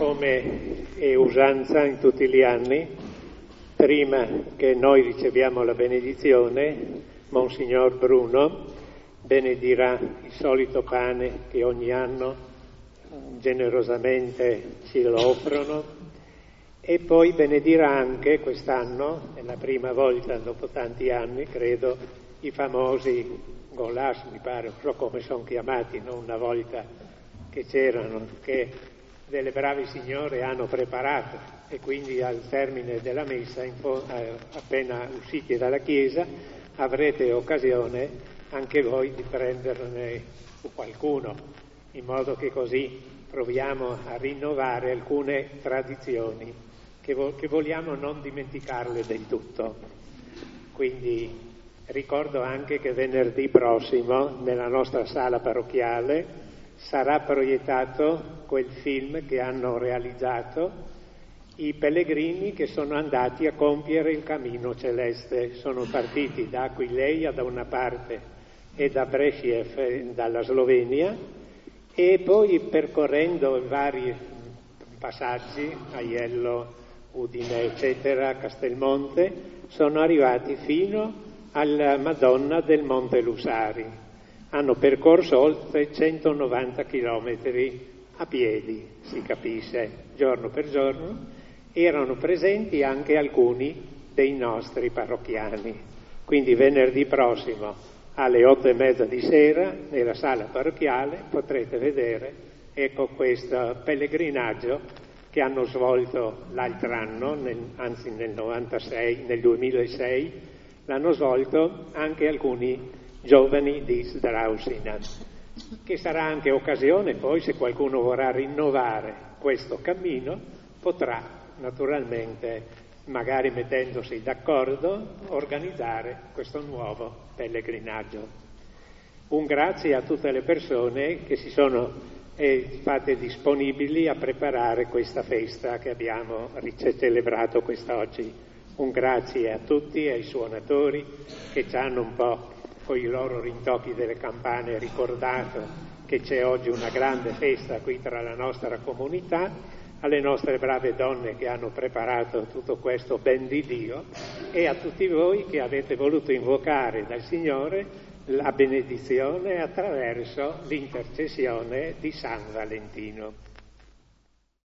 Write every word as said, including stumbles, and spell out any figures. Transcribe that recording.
come è usanza in tutti gli anni, prima che noi riceviamo la benedizione, Monsignor Bruno benedirà il solito pane che ogni anno generosamente ci lo offrono, e poi benedirà anche quest'anno, è la prima volta dopo tanti anni, credo, i famosi goulash, mi pare, non so come sono chiamati, non una volta che c'erano, che delle brave signore hanno preparato, e quindi al termine della messa, in fo- eh, appena usciti dalla chiesa, avrete occasione anche voi di prenderne qualcuno, in modo che così proviamo a rinnovare alcune tradizioni che, vo- che vogliamo non dimenticarle del tutto. Quindi ricordo anche che venerdì prossimo nella nostra sala parrocchiale sarà proiettato quel film che hanno realizzato i pellegrini che sono andati a compiere il cammino celeste. Sono partiti da Aquileia da una parte e da Brescia dalla Slovenia, e poi percorrendo i vari passaggi, Aiello, Udine, eccetera, Castelmonte, sono arrivati fino alla Madonna del Monte Lusari. Hanno percorso oltre centonovanta chilometri a piedi, si capisce, giorno per giorno. Erano presenti anche alcuni dei nostri parrocchiani. Quindi venerdì prossimo alle otto e mezza di sera nella sala parrocchiale potrete vedere, ecco, questo pellegrinaggio che hanno svolto l'altro anno, nel, anzi nel novantasei, nel duemilasei, l'hanno svolto anche alcuni giovani di Straussina, che sarà anche occasione poi, se qualcuno vorrà rinnovare questo cammino, potrà naturalmente, magari mettendosi d'accordo, organizzare questo nuovo pellegrinaggio. Un grazie a tutte le persone che si sono eh, fatte disponibili a preparare questa festa che abbiamo celebrato quest'oggi. Un grazie a tutti, ai suonatori che ci hanno un po' con i loro rintocchi delle campane ricordato che c'è oggi una grande festa qui tra la nostra comunità, alle nostre brave donne che hanno preparato tutto questo ben di Dio, e a tutti voi che avete voluto invocare dal Signore la benedizione attraverso l'intercessione di San Valentino.